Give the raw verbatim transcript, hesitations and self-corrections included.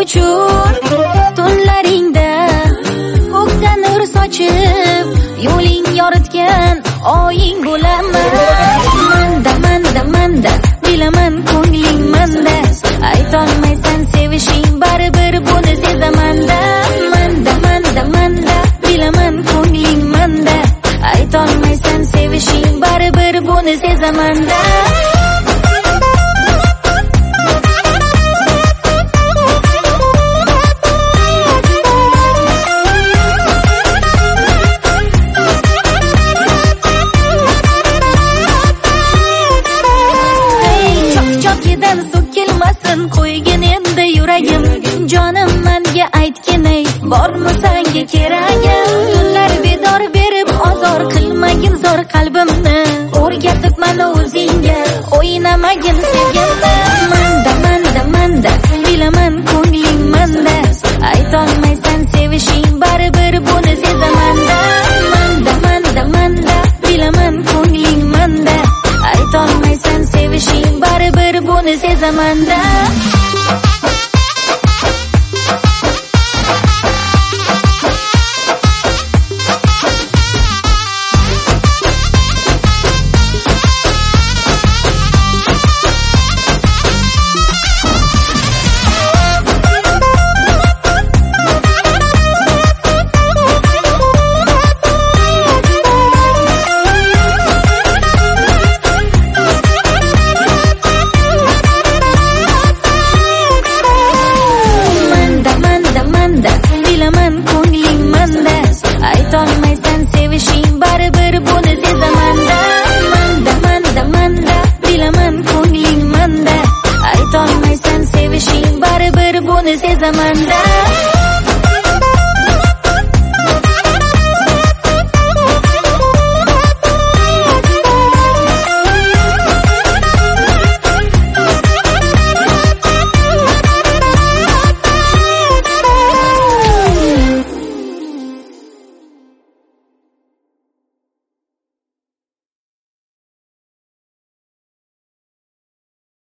uchun tunlaringda ko'kda nur sochib yo'ling yoritgan oying bo'laman. Manda manda manda bilaman ko'ngling manda, aytolmaysan sevishing baribir buni sezaman-da. Manda manda manda bilaman ko'ngling manda, aytolmaysan sevishing baribir buni sezaman-da. So'kilmasin qo'ygin endi yuragim, jonim menga aytgin ey, bormi senga keragim? Tunlar bedor berib ozor qilmagin zor qalbimni, o'rgatib mana o'zingga o'ynamagin sevgimni. Manda manda manda bilaman ko'ngling manda, aytolmaysan sevishing baribir buni sezaman-da. Manda manda manda bilaman ko'ngling manda, aytolmaysan sevishing baribir buni sezaman-da.